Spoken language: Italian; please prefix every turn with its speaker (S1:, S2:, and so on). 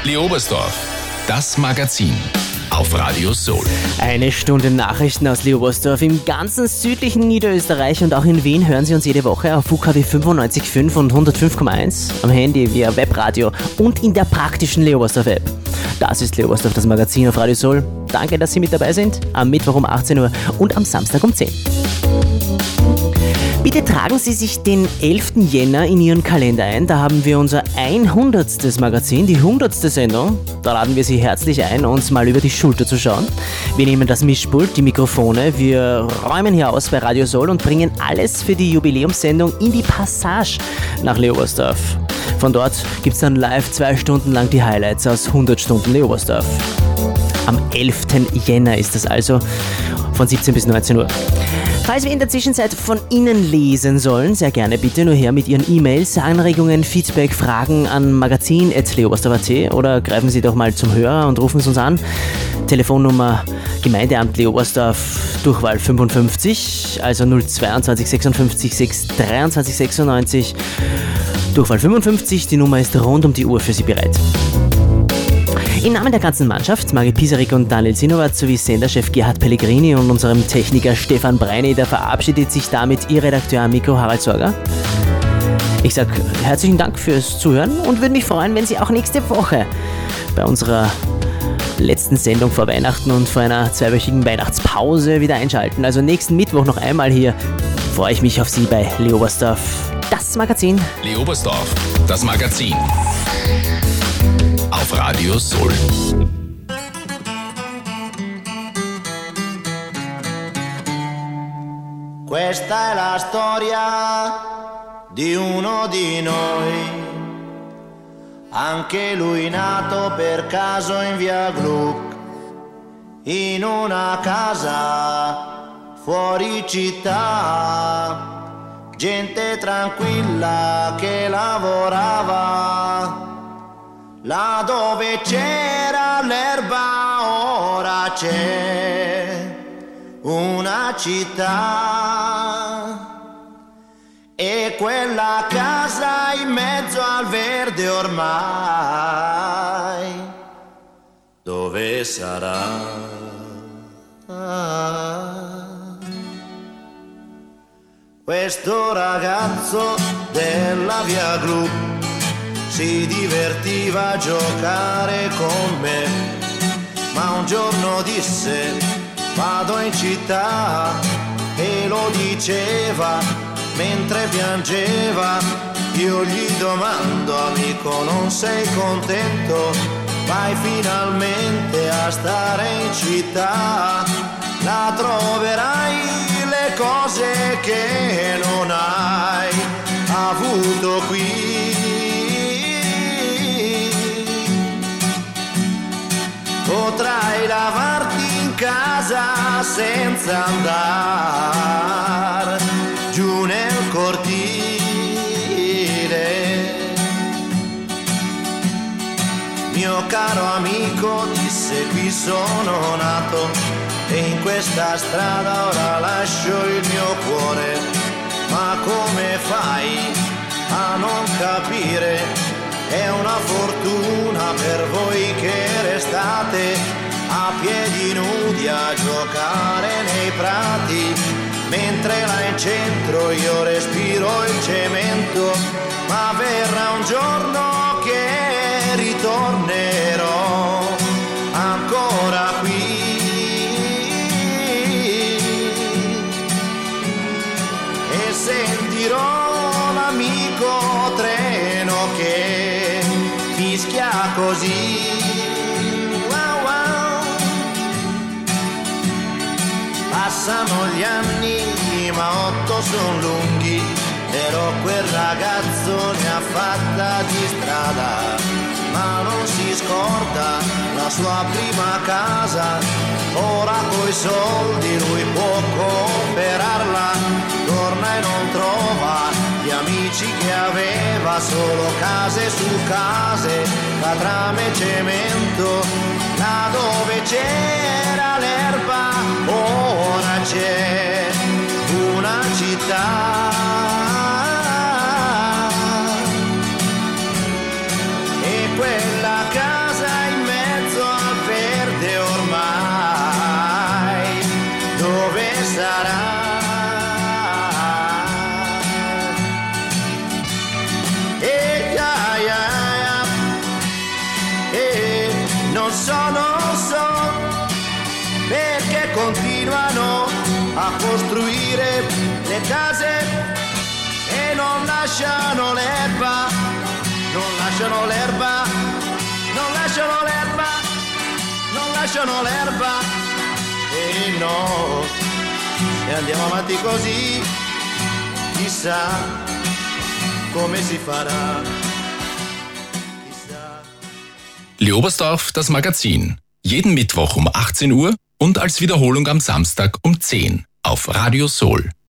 S1: Leobersdorf, das Magazin auf Radio Soul.
S2: Eine Stunde Nachrichten aus Leobersdorf. Im ganzen südlichen Niederösterreich und auch in Wien hören Sie uns jede Woche auf UKW 95.5 und 105.1 am Handy, via Webradio und in der praktischen Leobersdorf-App. Das ist Leobersdorf, das Magazin auf Radio Soul. Danke, dass Sie mit dabei sind. Am Mittwoch um 18 Uhr und am Samstag um 10 Uhr. Bitte tragen Sie sich den 11. Jänner in Ihren Kalender ein. Da haben wir unser 100. Magazin, die 100. Sendung. Da laden wir Sie herzlich ein, uns mal über die Schulter zu schauen. Wir nehmen das Mischpult, die Mikrofone, wir räumen hier aus bei Radio Soul und bringen alles für die Jubiläumssendung in die Passage nach Leobersdorf. Von dort gibt es dann live 2 Stunden lang die Highlights aus 100 Stunden Leobersdorf. Am 11. Jänner ist das also, von 17 bis 19 Uhr. Falls wir in der Zwischenzeit von Ihnen lesen sollen, sehr gerne bitte nur her mit Ihren E-Mails, Anregungen, Feedback, Fragen an magazin@leobersdorf.at oder greifen Sie doch mal zum Hörer und rufen Sie uns an. Telefonnummer Gemeindeamt Leobersdorf, Durchwahl 55, also 022 56 6 23 96, Durchwahl 55, die Nummer ist rund um die Uhr für Sie bereit. Im Namen der ganzen Mannschaft, Margit Pisarik und Daniel Zinnowatz sowie Senderchef Gerhard Pellegrini und unserem Techniker Stefan Breini, da verabschiedet sich damit Ihr Redakteur am Mikro Harald Sorger. Ich sage herzlichen Dank fürs Zuhören und würde mich freuen, wenn Sie auch nächste Woche bei unserer letzten Sendung vor Weihnachten und vor einer 2-wöchigen Weihnachtspause wieder einschalten. Also nächsten Mittwoch noch einmal hier. Freue ich mich auf Sie bei Leobersdorf, das Magazin.
S1: Leobersdorf, das Magazin auf Radio Soul.
S3: Questa è la storia di uno di noi, anche lui nato per caso in via Gluck, in una casa fuori città, gente tranquilla che lavorava. Là dove c'era l'erba ora c'è una città, e quella casa in mezzo al verde ormai dove sarà? Questo ragazzo della via Gru si divertiva a giocare con me, ma un giorno disse vado in città, e lo diceva mentre piangeva. Io gli domando amico non sei contento? Vai finalmente a stare in città, là troverai le cose che non hai avuto qui. Potrai lavarti in casa senza andare giù nel cortile. Mio caro amico disse qui sono nato e in questa strada ora lascio il mio cuore. Ma come fai a non capire? È una fortuna per voi che restate a piedi nudi a giocare nei prati, mentre là in centro io respiro il cemento. Ma verrà un giorno che ritornerò ancora qui, e sentirò l'amico treno che fischia così. Wow, wow. Passano gli anni ma 8 son lunghi, però quel ragazzo ne ha fatta di strada, ma non si scorda la sua prima casa. Ora coi soldi lui può comprarla, torna e non trova gli amici che aveva, solo case su case, catrame e cemento. Là dove c'era l'erba ora c'è una città, e quella casa case e non lasciano l'erba, non lasciano l'erba, non lasciano l'erba, non lasciano l'erba. E no, se andiamo avanti così, chissà come si farà. Chissà.
S1: Leobersdorf, das Magazin. Jeden Mittwoch um 18 Uhr und als Wiederholung am Samstag um 10 auf Radio Soul.